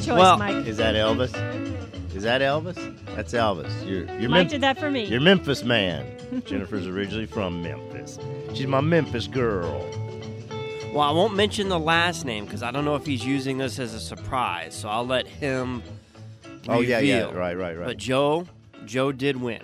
choice, Well, Mike. Is that Elvis? Is that Elvis? That's Elvis. You're Mike did that for me. You're Memphis man. Jennifer's originally from Memphis. She's my Memphis girl. Well, I won't mention the last name because I don't know if he's using this as a surprise, so I'll let him Oh reveal. yeah. Right. But Joe did win.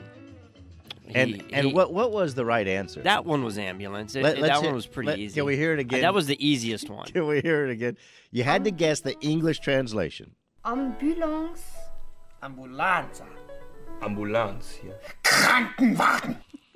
And what was the right answer? That one was ambulance. That one was pretty easy. Can we hear it again? That was the easiest one. Can we hear it again? You had to guess the English translation. Ambulance. Ambulanza. Ambulancia. Krankenwagen.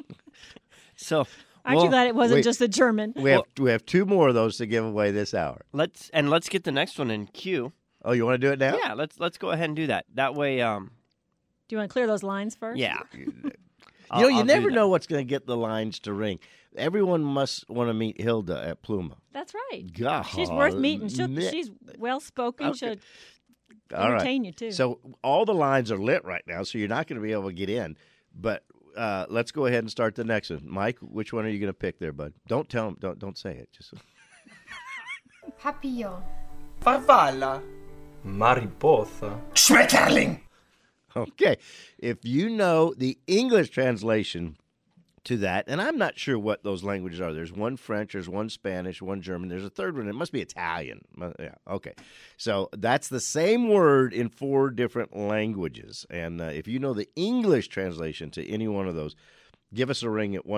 So Aren't you glad it wasn't just the German? We have two more of those to give away this hour. Let's get the next one in queue. Oh, you want to do it now? Yeah, let's go ahead and do that. That way, Do you want to clear those lines first? yeah. You never know what's going to get the lines to ring. Everyone must want to meet Hilda at Pluma. That's right. God, She's worth meeting. She's well-spoken. Okay. She'll All right. entertain you, too. So all the lines are lit right now, so you're not going to be able to get in. But let's go ahead and start the next one. Mike, which one are you going to pick there, bud? Don't tell him. Don't say it. Just Papillon. Farfalla. Mariposa. Schmetterling. Okay. If you know the English translation to that, and I'm not sure what those languages are. There's one French, there's one Spanish, one German, there's a third one. It must be Italian. Yeah, okay. So that's the same word in 4 different languages. And if you know the English translation to any one of those, give us a ring at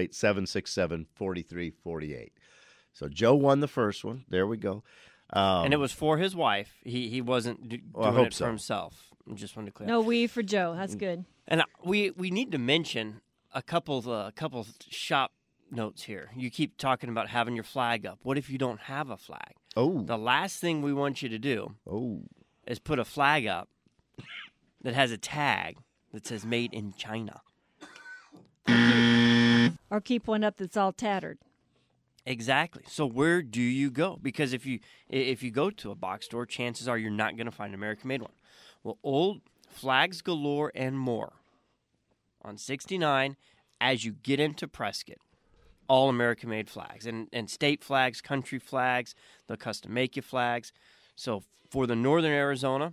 1-888-767-4348. So Joe won the first one. There we go. And it was for his wife. He wasn't doing it for himself. I just wanted to clear. No we for Joe. That's good. And we need to mention a couple shop notes here. You keep talking about having your flag up. What if you don't have a flag? Oh. The last thing we want you to do is put a flag up that has a tag that says "Made in China." Or keep one up that's all tattered. Exactly. So where do you go? Because if you go to a box store, chances are you're not going to find an American-made one. Well, Old Flags Galore and More on 69 as you get into Prescott. All American-made flags and state flags, country flags, they'll custom make you flags. So for the northern Arizona,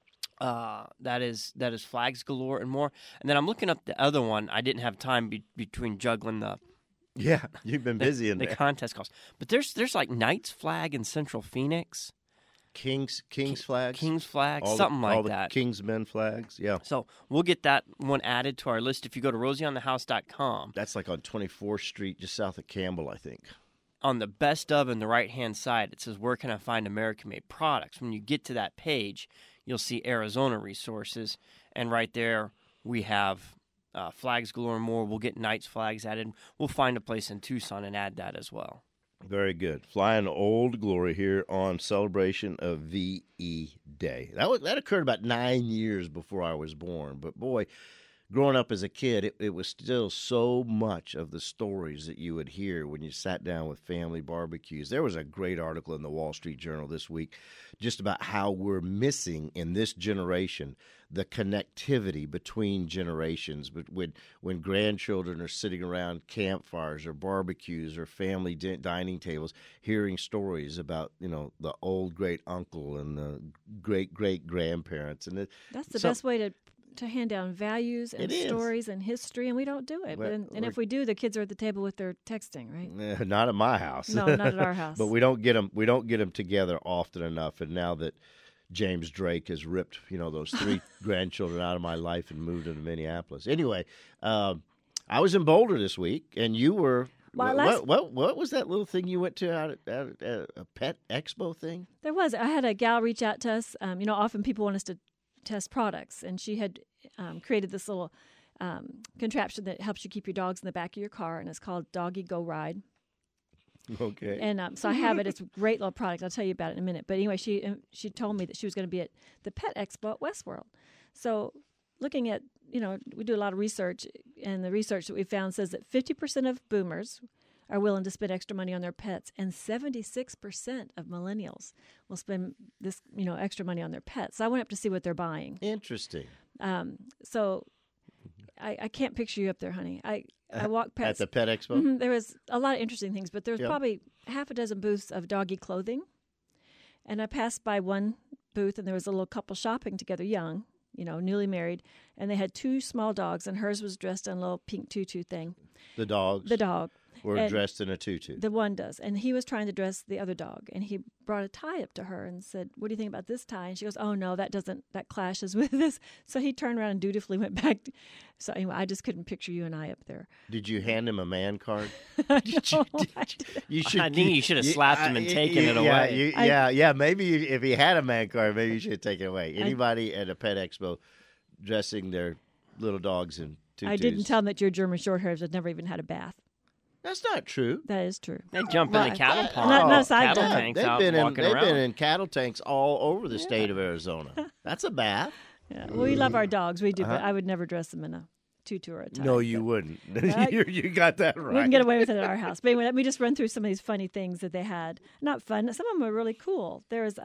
that is Flags Galore and More. And then I'm looking up the other one. I didn't have time between juggling the you've been busy in the there. contest calls. But there's like Knights flag in Central Phoenix. King's flags. King's flag, all something all like the that. Kingsmen flags, yeah. So we'll get that one added to our list if you go to rosieonthehouse.com. That's like on 24th Street, just south of Campbell, I think. On the best of in the right-hand side, it says, where can I find American-made products? When you get to that page, you'll see Arizona resources. And right there, we have Flags Galore and More. We'll get Knights flags added. We'll find a place in Tucson and add that as well. Very good. Flying Old Glory here on celebration of VE Day. That occurred about 9 years before I was born. But boy, growing up as a kid, it was still so much of the stories that you would hear when you sat down with family barbecues. There was a great article in the Wall Street Journal this week just about how we're missing in this generation the connectivity between generations. But when grandchildren are sitting around campfires or barbecues or family dining tables, hearing stories about the old great uncle and the great great grandparents, and that's the best way to hand down values and stories and history, and we don't do it. And if we do, the kids are at the table with their texting, right? Not at my house. No, not at our house. But we don't get them together often enough. And now that James Drake has ripped those 3 grandchildren out of my life and moved them to Minneapolis. Anyway, I was in Boulder this week, and you were. What was that little thing you went to out at a pet expo thing? There was. I had a gal reach out to us. Often people want us to test products, and she had created this little contraption that helps you keep your dogs in the back of your car, and it's called Doggy Go Ride. Okay. And so I have it. It's a great little product. I'll tell you about it in a minute. But anyway, she told me that she was going to be at the Pet Expo at Westworld. So looking at, we do a lot of research, and the research that we found says that 50% of boomers are willing to spend extra money on their pets, and 76% of millennials will spend this, extra money on their pets. So I went up to see what they're buying. Interesting. So I can't picture you up there, honey. I walked past at the Pet Expo. Mm-hmm, there was a lot of interesting things, but there was probably half a dozen booths of doggy clothing, and I passed by one booth, and there was a little couple shopping together, young, newly married, and they had 2 small dogs, and hers was dressed in a little pink tutu thing. The dogs. The dog. Were dressed in a tutu. The one does. And he was trying to dress the other dog. And he brought a tie up to her and said, "What do you think about this tie?" And she goes, "Oh, no, that clashes with this." So he turned around and dutifully went back. So anyway, I just couldn't picture you and I up there. Did you hand him a man card? I think you should have slapped him and taken it away. Maybe if he had a man card, maybe you should have taken it away. Anybody at a pet expo dressing their little dogs in tutus. I didn't tell him that your German Shorthairs had never even had a bath. That's not true. That is true. They jump in the cattle pond. Cattle tanks out They've walking around. been in cattle tanks all over the state of Arizona. That's a bath. Yeah. Well, we love our dogs. We do, but I would never dress them in a tutu or a tie. No, you wouldn't. You got that right. We can get away with it at our house. But anyway, let me just run through some of these funny things that they had. Not fun. Some of them were really cool. There was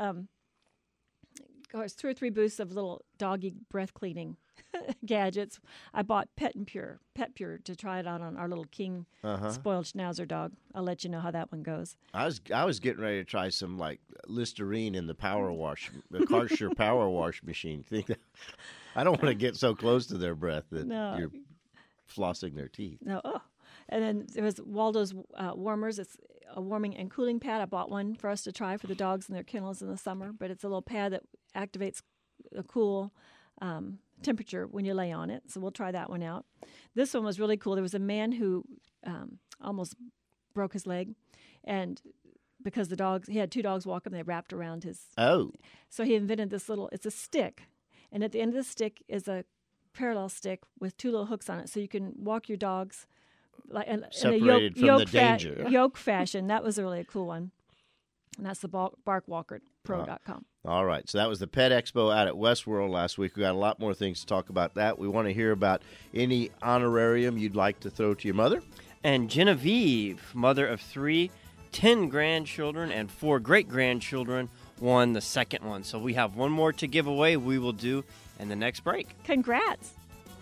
2 or 3 booths of little doggy breath cleaning gadgets. I bought Pet Pure to try it out on our little king spoiled Schnauzer dog. I'll let you know how that one goes. I was getting ready to try some like Listerine in the the Karcher power wash machine. I don't want to get so close to their breath that you're flossing their teeth. No. Oh. And then there was Waldo's warmers. It's a warming and cooling pad. I bought one for us to try for the dogs in their kennels in the summer. But it's a little pad that activates a cool temperature when you lay on it. So we'll try that one out. This one was really cool. There was a man who almost broke his leg, and because he had 2 dogs walk him, they wrapped around his. Oh. So he invented this it's a stick, and at the end of the stick is a parallel stick with 2 little hooks on it, so you can walk your dogs separated from the danger. Yoke fashion. That was really a cool one. And that's the BarkWalkerPro.com. All right. So that was the Pet Expo out at Westworld last week. We got a lot more things to talk about that. We want to hear about any honorarium you'd like to throw to your mother. And Genevieve, mother of 3, 10 grandchildren, and 4 great-grandchildren, won the second one. So we have one more to give away. We will do in the next break. Congrats.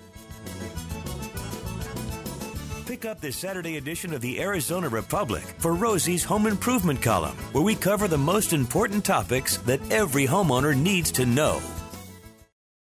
Pick up this Saturday edition of the Arizona Republic for Rosie's Home Improvement column, where we cover the most important topics that every homeowner needs to know.